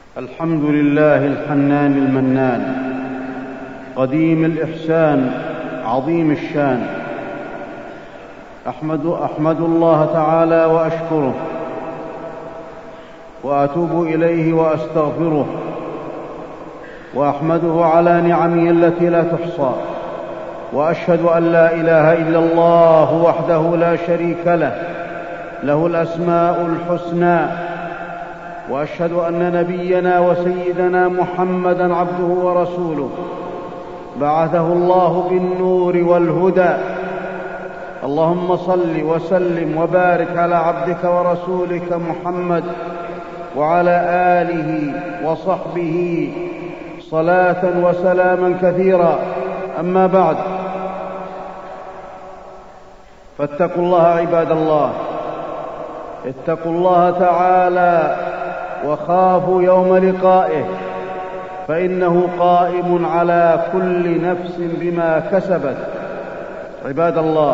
الحمد لله الحنان المنان قديم الإحسان عظيم الشان. أحمد الله تعالى وأشكره وأتوب إليه وأستغفره وأحمده على نعمه التي لا تحصى، وأشهد أن لا إله إلا الله وحده لا شريك له، له الأسماء الحسنى، وأشهد أن نبينا وسيدنا محمدًا عبده ورسوله بعثه الله بالنور والهدى. اللهم صل وسلم وبارك على عبدك ورسولك محمد وعلى آله وصحبه صلاة وسلاما كثيرا. أما بعد، فاتقوا الله عباد الله، اتقوا الله تعالى وخافوا يوم لقائه، فإنه قائم على كل نفس بما كسبت. عباد الله،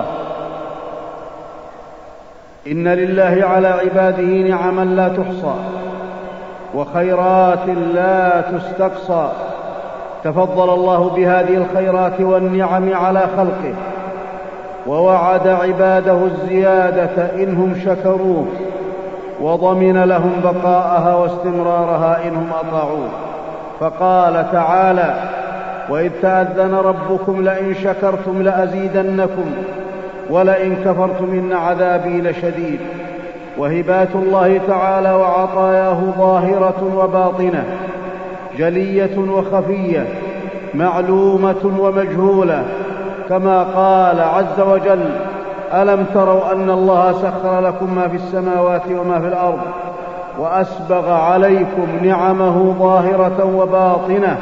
إن لله على عباده نعما لا تحصى وخيرات لا تستقصى. تفضل الله بهذه الخيرات والنعم على خلقه، ووعد عباده الزيادة إنهم شكروه، وضمن لهم بقاءها واستمرارها إنهم أطاعوه. فقال تعالى: وإذ تأذن ربكم لئن شكرتم لأزيدنكم ولئن كفرتم إن عذابي لشديد. وهبات الله تعالى وعطاياه ظاهرة وباطنة، جلية وخفية، معلومة ومجهولة، كما قال عز وجل: ألم تروا أن الله سخر لكم ما في السماوات وما في الأرض وأسبغ عليكم نعمه ظاهرة وباطنة.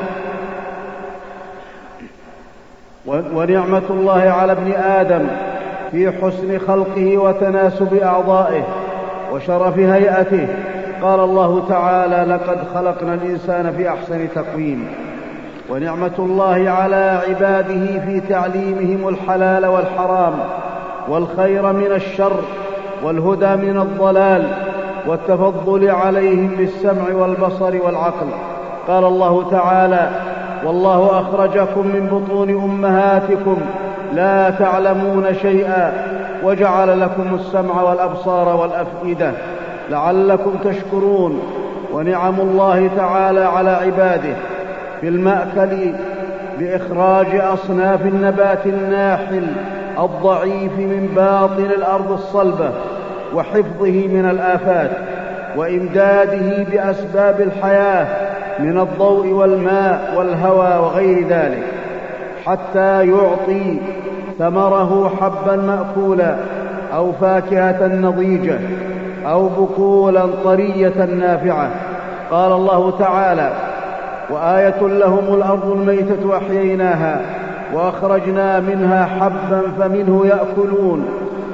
ونعمة الله على ابن آدم في حسن خلقه وتناسب أعضائه وشرف هيئته. قال الله تعالى: لقد خلقنا الإنسان في أحسن تقويم. ونعمة الله على عباده في تعليمهم الحلال والحرام والخير من الشر والهدى من الضلال، والتفضل عليهم بالسمع والبصر والعقل. قال الله تعالى: والله أخرجكم من بطون أمهاتكم لا تعلمون شيئا وجعل لكم السمع والأبصار والأفئدة لعلكم تشكرون. ونعم الله تعالى على عباده في المأكل بإخراج أصناف النبات الناحل الضعيف من باطن الأرض الصلبة، وحفظه من الآفات، وإمداده بأسباب الحياة من الضوء والماء والهواء وغير ذلك، حتى يعطي ثمره حبا مأكولا أو فاكهة نضيجة أو بقولا طرية نافعة. قال الله تعالى: وآية لهم الأرض الميتة أحييناها وأخرجنا منها حبا فمنه يأكلون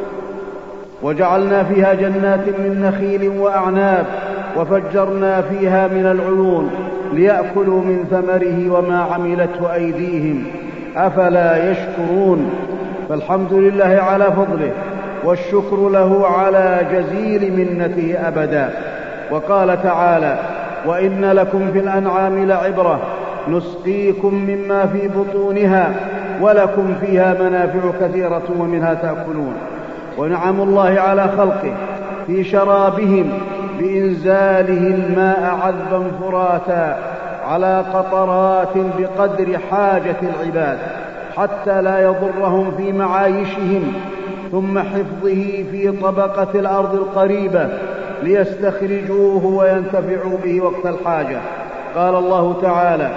وجعلنا فيها جنات من نخيل وأعناب وفجرنا فيها من العيون ليأكلوا من ثمره وما عملته أيديهم أفلا يشكرون. فالحمد لله على فضله، والشكر له على جزيل منته أبدا. وقال تعالى: وإن لكم في الأنعام لعبرة نسقيكم مما في بطونها ولكم فيها منافع كثيرة ومنها تأكلون. ونعم الله على خلقه في شرابهم بإنزاله الماء عذبا فراتا على قطرات بقدر حاجة العباد حتى لا يضرهم في معايشهم، ثم حفظه في طبقة الأرض القريبة ليستخرجوه وينتفعوا به وقت الحاجة. قال الله تعالى: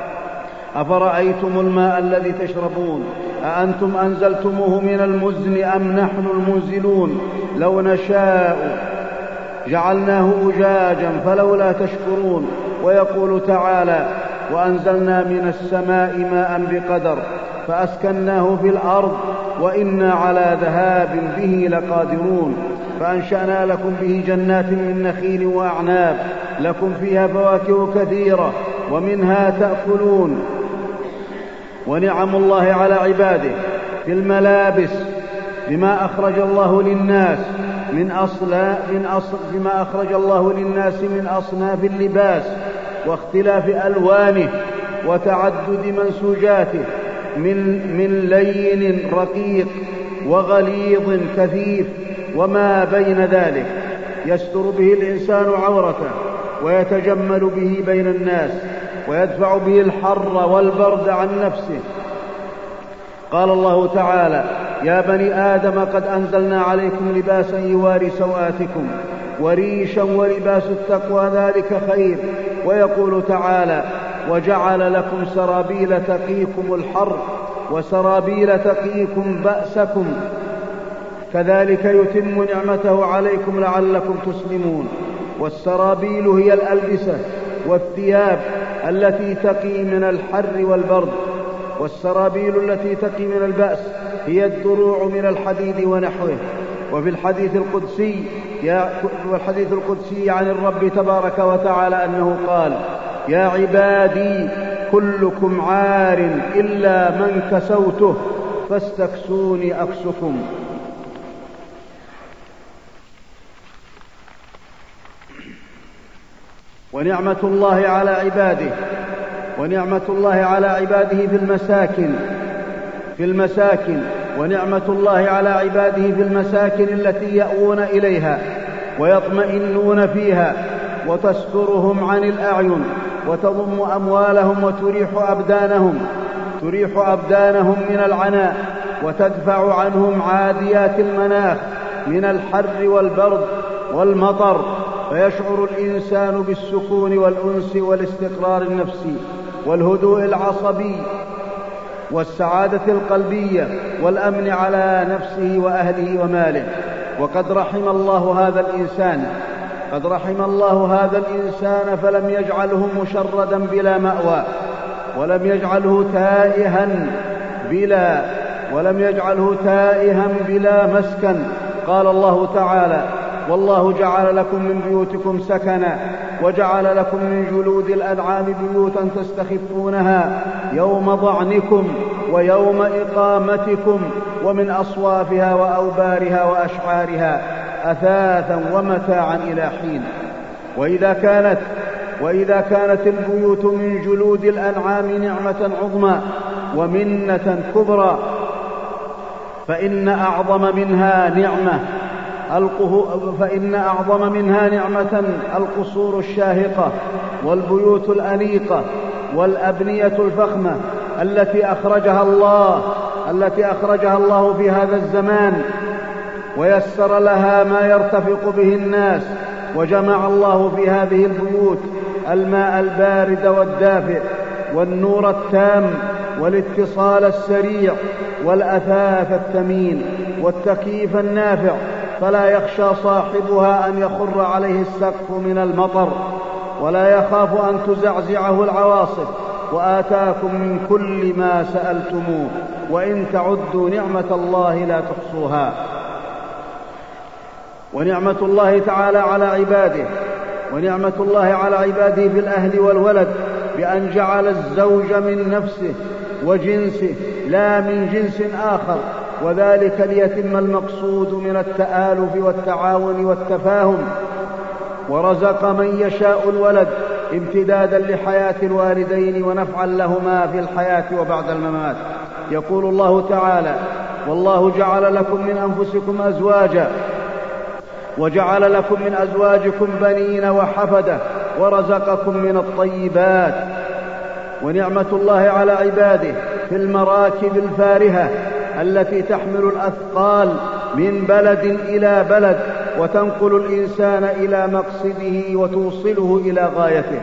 أفرأيتم الماء الذي تشربون أأنتم أنزلتموه من المزن أم نحن المنزلون لو نشاء جعلناه أجاجا فلولا تشكرون. ويقول تعالى: وأنزلنا من السماء ماء بقدر فأسكناه في الأرض وإنا على ذهاب به لقادرون. فأنشأنا لكم به جنات من نخيل وأعناب لكم فيها فواكه كثيرة ومنها تأكلون. ونعم الله على عباده في الملابس بما أخرج الله للناس من أصناف اللباس واختلاف ألوانه وتعدد منسوجاته من لين رقيق وغليظ كثيف وما بين ذلك، يستر به الإنسان عورته ويتجمل به بين الناس ويدفع به الحر والبرد عن نفسه. قال الله تعالى: يا بني آدم قد أنزلنا عليكم لباسا يواري سوآتكم وريشا ولباس التقوى ذلك خير. ويقول تعالى: وجعل لكم سرابيل تقيكم الحر وسرابيل تقيكم بأسكم كذلك يتم نعمته عليكم لعلكم تسلمون. والسرابيل هي الألبسة والثياب التي تقي من الحر والبرد، والسرابيل التي تقي من البأس هي الدروع من الحديد ونحوه. وفي الحديث القدسي عن الرب تبارك وتعالى أنه قال: يا عبادي كلكم عار إلا من كسوته فاستكسوني أكسكم. ونعمة الله على عباده في المساكن ونعمة الله على عباده في المساكن التي يأوون إليها ويطمئنون فيها، وتسترهم عن الأعين وتضم أموالهم وتريح أبدانهم من العناء، وتدفع عنهم عاديات المناخ من الحر والبرد والمطر، فيشعر الإنسان بالسكون والأنس والاستقرار النفسي والهدوء العصبي والسعادة القلبية والأمن على نفسه وأهله وماله. وقد رحم الله هذا الإنسان فلم يجعله مشردا بلا مأوى، ولم يجعله تائها بلا مسكن. قال الله تعالى: والله جعل لكم من بيوتكم سكنا وجعل لكم من جلود الأنعام بيوتا تستخفونها يوم ضعنكم ويوم إقامتكم ومن أصوافها وأوبارها وأشعارها أثاثا ومتاعا إلى حين. وإذا كانت البيوت من جلود الأنعام نعمة عظمى ومنة كبرى، فإن أعظم منها نعمة القصور الشاهقة والبيوت الأنيقة والأبنية الفخمة التي أخرجها الله في هذا الزمان، ويسر لها ما يرتفق به الناس. وجمع الله في هذه البيوت الماء البارد والدافئ والنور التام والاتصال السريع والأثاث الثمين والتكييف النافع، فلا يخشى صاحبها أن يخر عليه السقف من المطر، ولا يخاف أن تزعزعه العواصف. وآتاكم من كل ما سألتموه وإن تعدوا نعمة الله لا تحصوها. ونعمة الله على عباده في الأهل والولد بأن جعل الزوج من نفسه وجنسه لا من جنس آخر، وذلك ليتم المقصود من التآلف والتعاون والتفاهم. ورزق من يشاء الولد امتدادا لحياة الوالدين ونفعا لهما في الحياة وبعد الممات. يقول الله تعالى: والله جعل لكم من أنفسكم أزواجا وجعل لكم من أزواجكم بنين وحفدة ورزقكم من الطيبات. ونعمة الله على عباده في المراكب الفارهة التي تحمل الأثقال من بلد إلى بلد وتنقل الإنسان إلى مقصده وتوصله إلى غايته.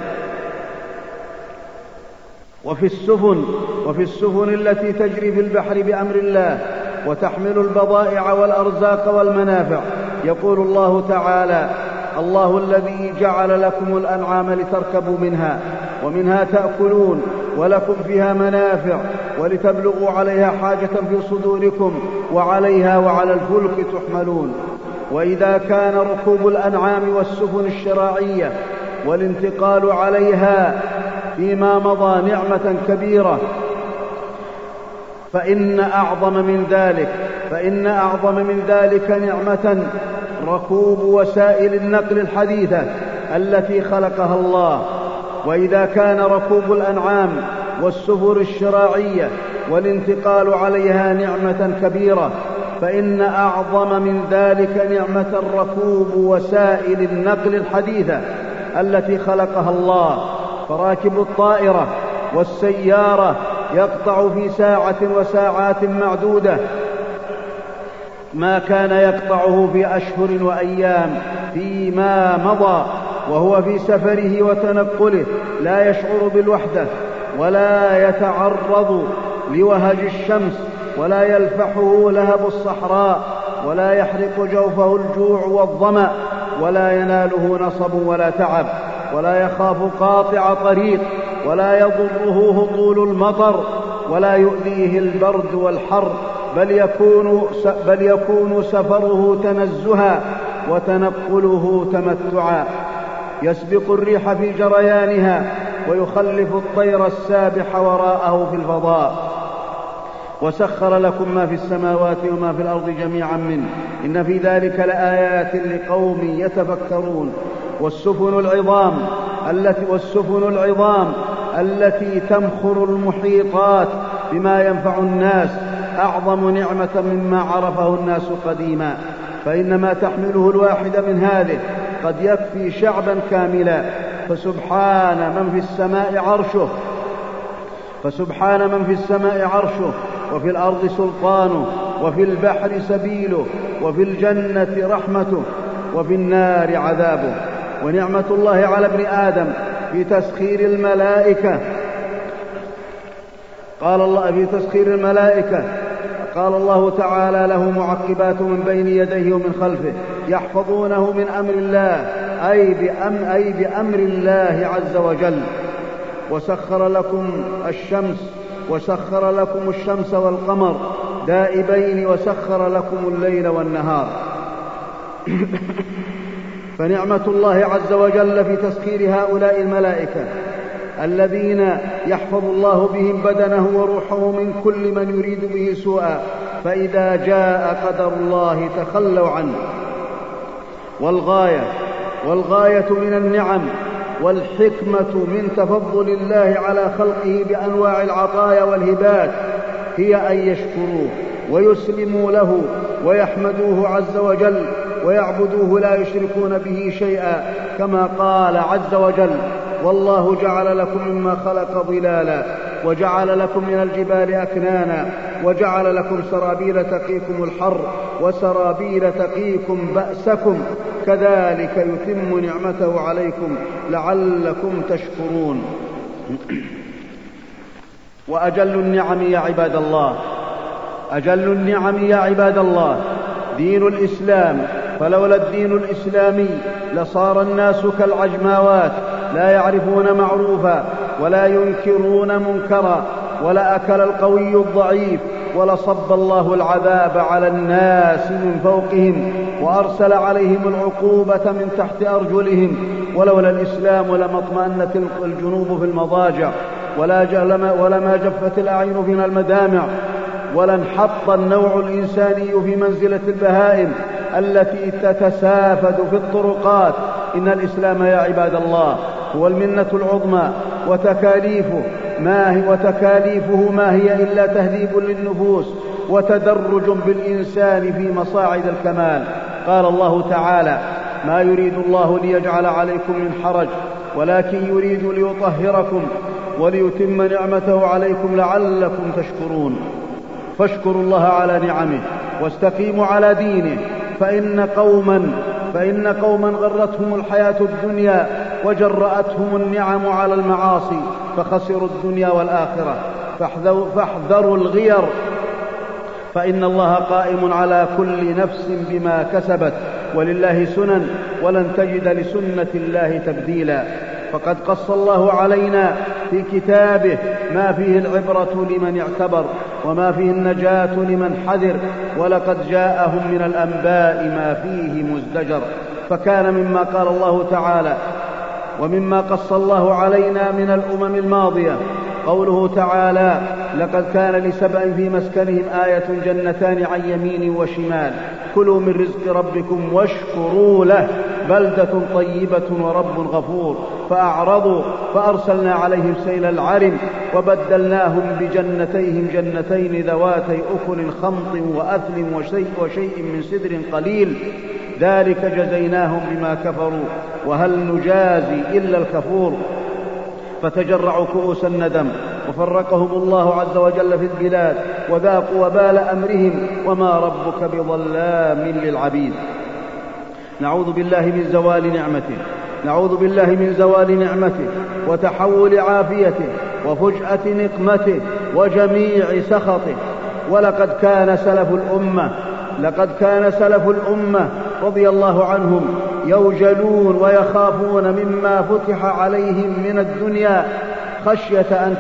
وفي السفن التي تجري في البحر بأمر الله وتحمل البضائع والأرزاق والمنافع. يقول الله تعالى: الله الذي جعل لكم الأنعام لتركبوا منها ومنها تأكلون ولكم فيها منافع ولتبلغوا عليها حاجة في صدوركم وعليها وعلى الفلك تحملون. وإذا كان ركوب الأنعام والسفن الشراعية والانتقال عليها فيما مضى نعمة كبيرة، فإن أعظم من ذلك نعمة ركوب وسائل النقل الحديثة التي خلقها الله. وإذا كان ركوب الأنعام والسفر الشراعية والانتقال عليها نعمة كبيرة، فإن أعظم من ذلك نعمة الركوب وسائل النقل الحديثة التي خلقها الله. فراكب الطائرة والسيارة يقطع في ساعة وساعات معدودة ما كان يقطعه في أشهر وأيام فيما مضى، وهو في سفره وتنقله لا يشعر بالوحدة ولا يتعرض لوهج الشمس ولا يلفحه لهب الصحراء ولا يحرق جوفه الجوع والظمأ ولا يناله نصب ولا تعب ولا يخاف قاطع طريق ولا يضره هطول المطر ولا يؤذيه البرد والحر، بل يكون سفره تنزها وتنقله تمتعا، يسبق الريح في جريانها ويخلف الطير السابح وراءه في الفضاء. وسخر لكم ما في السماوات وما في الأرض جميعا منه إن في ذلك لآيات لقوم يتفكرون. والسفن العظام التي تمخر المحيطات بما ينفع الناس أعظم نعمة مما عرفه الناس قديما، فإنما تحمله الواحد من هذه قد يكفي شعبا كاملا. فسبحان من في السماء عرشه وفي الأرض سلطانه وفي البحر سبيله وفي الجنة رحمته وفي النار عذابه. ونعمة الله على ابن آدم في تسخير الملائكة قال الله تعالى له معقبات من بين يديه ومن خلفه يحفظونه من أمر الله، أي بأمر الله عز وجل. وسخر لكم الشمس والقمر دائبين وسخر لكم الليل والنهار. فنعمة الله عز وجل في تسخير هؤلاء الملائكة الذين يحفظ الله بهم بدنه وروحه من كل من يريد به سوءا، فإذا جاء قدر الله تخلوا عنه. والغاية من النعم والحكمة من تفضل الله على خلقه بأنواع العطايا والهبات هي أن يشكروه ويسلموا له ويحمدوه عز وجل ويعبدوه لا يشركون به شيئا، كما قال عز وجل: والله جعل لكم مما خلق ظلالا وجعل لكم من الجبال أكنانا وجعل لكم سرابيل تقيكم الحر وسرابيل تقيكم بأسكم كذلك يتم نعمته عليكم لعلكم تشكرون. وأجل النعم يا عباد الله دين الإسلام، فلولا الدين الإسلامي لصار الناس كالعجماوات لا يعرفون معروفا ولا ينكرون منكرا، ولا أكل القوي الضعيف، ولصب الله العذاب على الناس من فوقهم وأرسل عليهم العقوبة من تحت أرجلهم. ولولا الإسلام لما اطمأنت الجنوب في المضاجع ولما جفت الأعين من المدامع ولانحط النوع الإنساني في منزلة البهائم التي تتسافد في الطرقات. إن الإسلام يا عباد الله هو المنة العظمى، وتكاليفه ما هي إلا تهذيب للنفوس وتدرج بالإنسان في مصاعد الكمال. قال الله تعالى: ما يريد الله ليجعل عليكم من حرج ولكن يريد ليطهركم وليتم نعمته عليكم لعلكم تشكرون. فاشكروا الله على نعمه واستقيموا على دينه، فإن قوما غرتهم الحياة الدنيا وجرأتهم النعم على المعاصي فخسروا الدنيا والآخرة. فاحذروا الغير، فإن الله قائم على كل نفس بما كسبت، ولله سنن ولن تجد لسنة الله تبديلا. فقد قص الله علينا في كتابه ما فيه العبرة لمن اعتبر وما فيه النجاة لمن حذر، ولقد جاءهم من الأنباء ما فيه مزدجر. فكان مما قال الله تعالى ومما قص الله علينا من الأمم الماضية قوله تعالى: لقد كان لسبأ في مسكنهم آية جنتان عن يمين وشمال كلوا من رزق ربكم واشكروا له بلدة طيبة ورب غفور فأعرضوا فأرسلنا عليهم سيل العرم وبدلناهم بجنتيهم جنتين ذواتي أكل خمط وأثل وشيء من سدر قليل ذلك جزيناهم بما كفروا وهل نجازي إلا الكفور. فتجرعوا كؤوس الندم وفرقهم الله عز وجل في البلاد وذاقوا وبال أمرهم وما ربك بظلام للعبيد. نعوذ بالله من زوال نعمته وتحول عافيته وفجأة نقمته وجميع سخطه. ولقد كان سلف الأمة رضي الله عنهم يوجلون ويخافون مما فتح عليهم من الدنيا خشية أن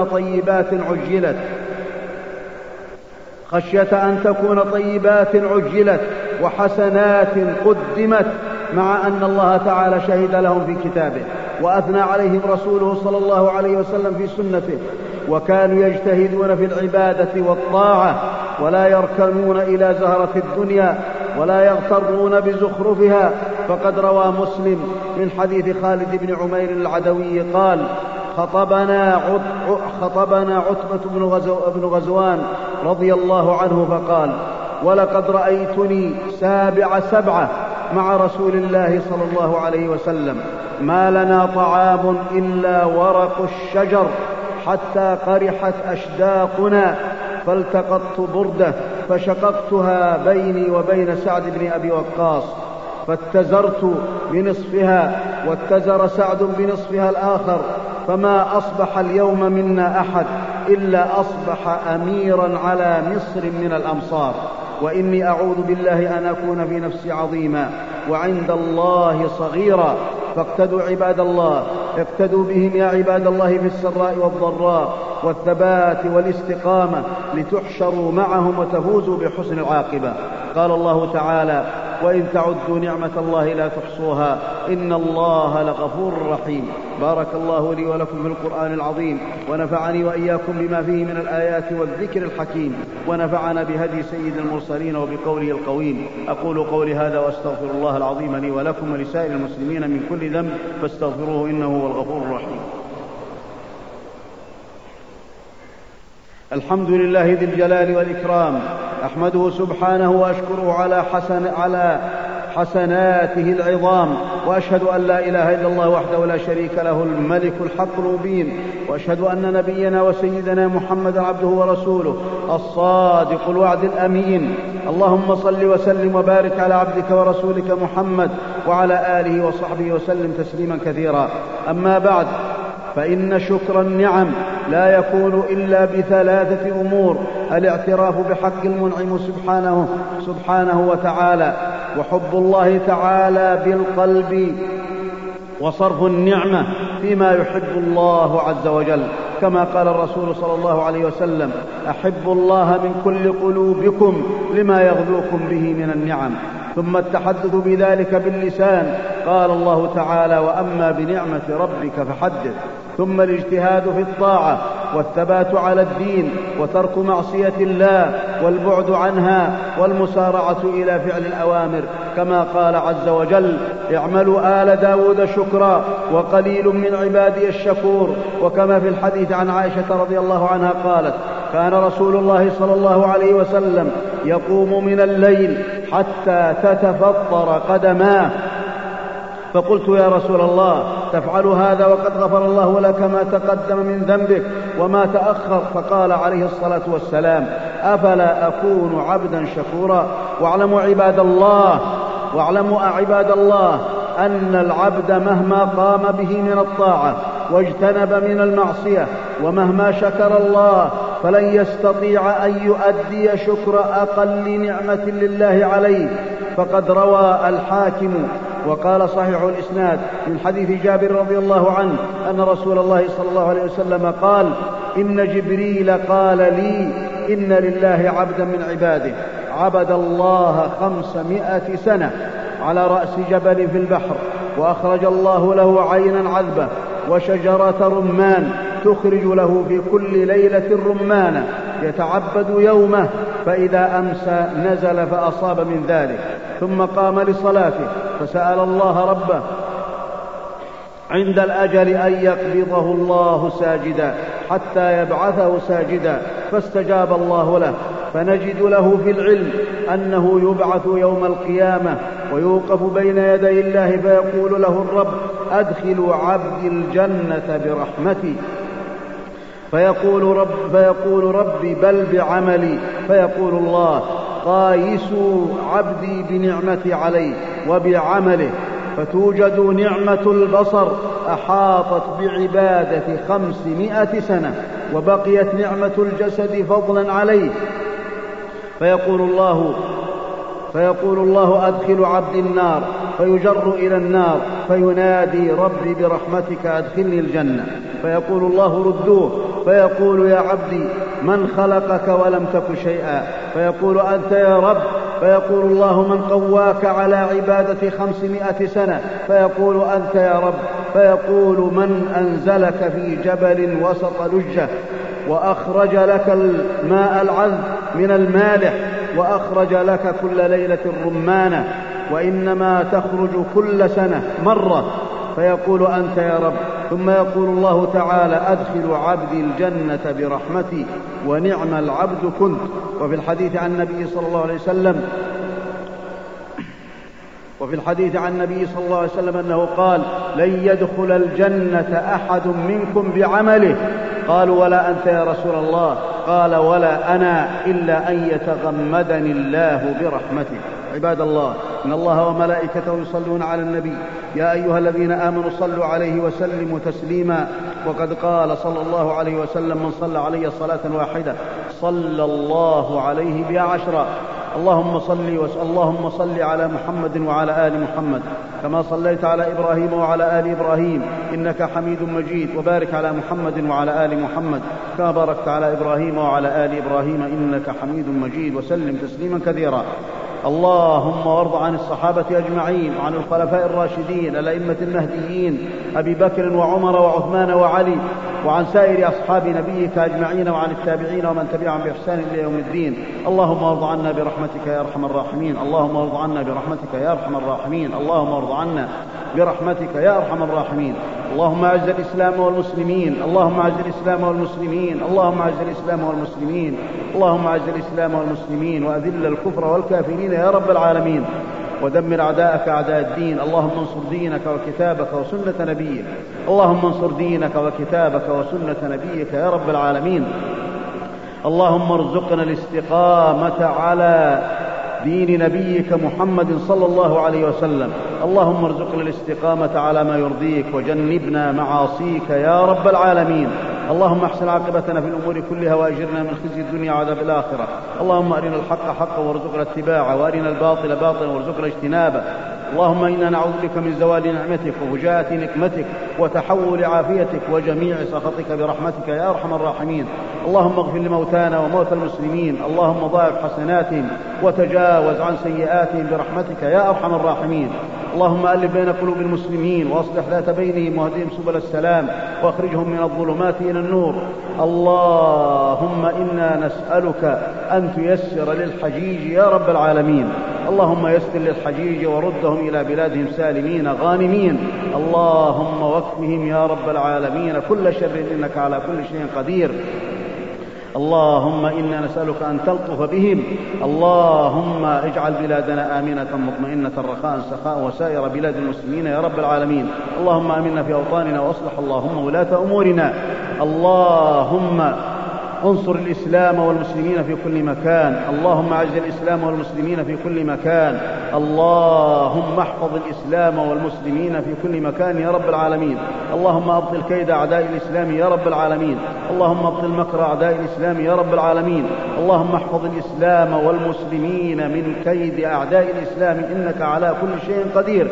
تكون طيبات عجلت وحسنات قدمت، مع أن الله تعالى شهد لهم في كتابه وأثنى عليهم رسوله صلى الله عليه وسلم في سنته، وكانوا يجتهدون في العبادة والطاعة ولا يركنون إلى زهرة الدنيا ولا يغترون بزخرفها. فقد روى مسلم من حديث خالد بن عمير العدوي قال: خطبنا عتبة بن غزوان رضي الله عنه فقال: ولقد رأيتني سابع سبعة مع رسول الله صلى الله عليه وسلم، ما لنا طعام إلا ورق الشجر حتى قرحت أشداقنا، فالتقطت بردة فشققتها بيني وبين سعد بن أبي وقاص فاتزرت بنصفها واتزر سعد بنصفها الآخر، فما أصبح اليوم منا أحد إلا أصبح أميرا على مصر من الأمصار، وإني أعوذ بالله أن أكون في نفسي عظيما وعند الله صغيرا. فاقتدوا عباد الله، اقتدوا بهم يا عباد الله في السراء والضراء والثبات والاستقامة لتحشروا معهم وتفوزوا بحسن العاقبة. قال الله تعالى: وإن تعدوا نعمة الله لا تحصوها إن الله لغفور رحيم. بارك الله لي ولكم في القرآن العظيم، ونفعني وإياكم بما فيه من الآيات والذكر الحكيم، ونفعنا بهدي سيد المرسلين وبقوله القويم. أقول قولي هذا وأستغفر الله العظيم لي ولكم ولسائر المسلمين من كل ذنب فاستغفروه إنه هو الغفور الرحيم. الحمد لله ذي الجلال والإكرام، أحمده سبحانه وأشكره على حسناته العظام، وأشهد أن لا إله إلا الله وحده لا شريك له الملك الحق المبين، وأشهد أن نبينا وسيدنا محمدا عبده ورسوله الصادق الوعد الأمين. اللهم صل وسلم وبارك على عبدك ورسولك محمد وعلى آله وصحبه وسلم تسليما كثيرا. أما بعد، فإن شكر النعم لا يكون إلا بثلاثة أمور: الاعتراف بحق المنعم سبحانه وتعالى، وحب الله تعالى بالقلب، وصرف النعمة فيما يحب الله عز وجل، كما قال الرسول صلى الله عليه وسلم: أحب الله من كل قلوبكم لما يغذوكم به من النعم. ثم التحدث بذلك باللسان، قال الله تعالى: وأما بنعمة ربك فحدث. ثم الاجتهاد في الطاعة والثبات على الدين وترك معصية الله والبعد عنها والمسارعة إلى فعل الأوامر، كما قال عز وجل: اعملوا آل داود شكرا وقليل من عبادي الشكور. وكما في الحديث عن عائشة رضي الله عنها قالت: كان رسول الله صلى الله عليه وسلم يقوم من الليل حتى تتفطر قدماه، فقلت: يا رسول الله، تفعل هذا وقد غفر الله لك ما تقدم من ذنبك وما تأخر؟ فقال عليه الصلاة والسلام: أفلا أكون عبدا شكورا؟ واعلموا عباد الله أن العبد مهما قام به من الطاعة واجتنب من المعصية ومهما شكر الله فلن يستطيع أن يؤدي شكر أقل نعمة لله عليه. فقد روى الحاكم وقال صحيح الإسناد من حديث جابر رضي الله عنه أن رسول الله صلى الله عليه وسلم قال: إن جبريل قال لي إن لله عبدا من عباده عبد الله 500 سنة على رأس جبل في البحر، وأخرج الله له عينا عذبة وشجرة رمان تخرج له في كل ليلة رمانة، يتعبد يومه، فإذا أمسى نزل فأصاب من ذلك، ثم قام لصلاته فسأل الله ربه عند الأجل أن يقبضه الله ساجدا حتى يبعثه ساجدا، فاستجاب الله له. فنجد له في العلم أنه يبعث يوم القيامة ويوقف بين يدي الله فيقول له الرب: أدخل عبدي الجنة برحمتي، فيقول ربي بل بعملي، فيقول الله: قايسوا عبدي بنعمتي عليه وبعمله. فتوجد نعمة البصر أحاطت بعبادة 500 سنة، وبقيت نعمة الجسد فضلا عليه. فيقول الله: أدخل عبدي النار، فيجر إلى النار فينادي: ربي برحمتك أدخلني الجنة. فيقول الله: ردوه. فيقول: يا عبدي من خلقك ولم تك شيئا؟ فيقول: أنت يا رب. فيقول الله: من قواك على عبادة 500 سنة؟ فيقول: أنت يا رب. فيقول: من أنزلك في جبل وسط لجة وأخرج لك الماء العذب من المالح وأخرج لك كل ليلة الرمانة وإنما تخرج كل سنة مرة؟ فيقول: أنت يا رب. ثم يقول الله تعالى: أدخل عبدي الجنة برحمتي ونعم العبد كنت. وفي الحديث عن النبي صلى الله عليه وسلم أنه قال: لن يدخل الجنة أحد منكم بعمله. قالوا: ولا أنت يا رسول الله؟ قال: ولا أنا، إلا أن يتغمدني الله برحمته. عباد الله، إن الله وملائكته يصلون على النبي، يا أيها الذين آمنوا صلوا عليه وسلموا تسليما. وقد قال صلى الله عليه وسلم: من صلى علي صلاة واحدة صلى الله عليه بها 10. اللهم صل على محمد وعلى آل محمد كما صليت على إبراهيم وعلى آل إبراهيم إنك حميد مجيد، وبارك على محمد وعلى آل محمد كما باركت على إبراهيم وعلى آل إبراهيم إنك حميد مجيد، وسلم تسليما كثيرا. اللهم وارض عن الصحابة أجمعين وعن الخلفاء الراشدين الأئمة المهديين أبي بكر وعمر وعثمان وعلي، وعن سائر أصحاب نبيك أجمعين، وعن التابعين ومن تبعهم بإحسان إلى يوم الدين. اللهم وارض عنا برحمتك يا أرحم الراحمين. اللهم وارض عنا برحمتك يا أرحم الراحمين. اللهم وارض عنا برحمتك يا أرحم الراحمين. اللهم أعز الإسلام والمسلمين. اللهم أعز الإسلام والمسلمين. اللهم أعز الإسلام والمسلمين. اللهم أعز الإسلام والمسلمين، وأذل الكفر والكافرين يا رب العالمين، ودمر أعداءك أعداء الدين. اللهم انصر دينك وكتابك وسنة نبيك. اللهم انصر دينك وكتابك وسنة نبيك يا رب العالمين. اللهم ارزقنا الاستقامة على دين نبيك محمد صلى الله عليه وسلم. اللهم ارزقنا الاستقامة على ما يرضيك وجنبنا معاصيك يا رب العالمين. اللهم احسن عاقبتنا في الأمور كلها وأجرنا من خزي الدنيا وعذاب الآخرة. اللهم أرنا الحق حقا وارزقنا اتباعه، وأرنا الباطل باطلا وارزقنا اجتنابه. اللهم إنا نعوذ بك من زوال نعمتك وفجاءة نقمتك وتحول عافيتك وجميع سخطك برحمتك يا أرحم الراحمين. اللهم اغفر لموتانا وموتى المسلمين. اللهم ضاعف حسناتهم وتجاوز عن سيئاتهم برحمتك يا أرحم الراحمين. اللهم ألف بين قلوب المسلمين وأصلح ذات بينهم واهدهم سبل السلام واخرجهم من الظلمات إلى النور. اللهم إنا نسألك أن تيسر للحجيج يا رب العالمين. اللهم يسر للحجيج وردهم إلى بلادهم سالمين غانمين. اللهم واكفهم يا رب العالمين كل شر إنك على كل شيء قدير. اللهم إنا نسألك أن تلطف بهم. اللهم اجعل بلادنا آمنة مطمئنة رخاء سخاء وسائر بلاد المسلمين يا رب العالمين. اللهم آمنا في أوطاننا وأصلح اللهم ولاة أمورنا. اللهم انصر الإسلام والمسلمين في كل مكان. اللهم أعز الإسلام والمسلمين في كل مكان. اللهم احفظ الإسلام والمسلمين في كل مكان يا رب العالمين. اللهم أبطل كيد أعداء الإسلام يا رب العالمين. اللهم أبطل مكر أعداء الإسلام يا رب العالمين. اللهم احفظ الإسلام والمسلمين من كيد أعداء الإسلام إنك على كل شيء قدير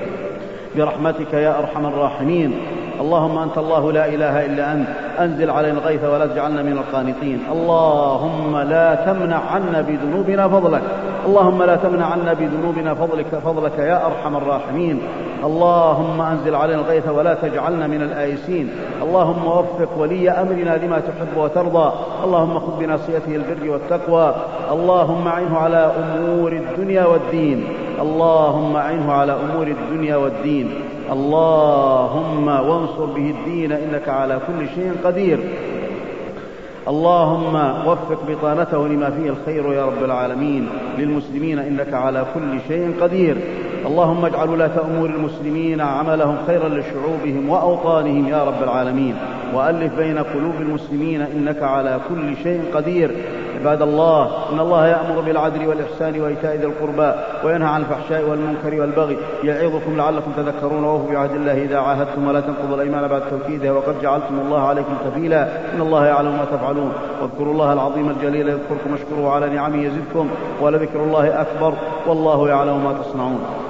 برحمتك يا أرحم الراحمين. اللهم أنت الله لا إله إلا أنت، أنزل علينا الغيث ولا تجعلنا من القانطين. اللهم لا تمنع عنا بذنوبنا فضلك. اللهم لا تمنع عنا بذنوبنا فضلك يا أرحم الراحمين. اللهم أنزل علينا الغيث ولا تجعلنا من الآيسين. اللهم وفق ولي أمرنا لما تحب وترضى. اللهم خذ بناصيته البر والتقوى. اللهم أعنه على أمور الدنيا والدين. اللهم أعنه على أمور الدنيا والدين. اللهم وانصر به الدين إنك على كل شيء قدير. اللهم وفق بطانته لما فيه الخير يا رب العالمين للمسلمين إنك على كل شيء قدير. اللهم اجعل ولاة أمور المسلمين عملهم خيرا لشعوبهم وأوطانهم يا رب العالمين، وألف بين قلوب المسلمين إنك على كل شيء قدير. عباد الله، إن الله يأمر بالعدل والإحسان وإيتاء ذي القربى وينهى عن الفحشاء والمنكر والبغي يعظكم لعلكم تذكرون. وأوفوا بعهد الله إذا عاهدتم ولا تنقضوا الأيمان بعد توكيدها وقد جعلتم الله عليكم كفيلا إن الله يعلم ما تفعلون. واذكروا الله العظيم الجليل يذكركم واشكروه على نعمه يزدكم ولذكر الله أكبر والله يعلم ما تصنعون.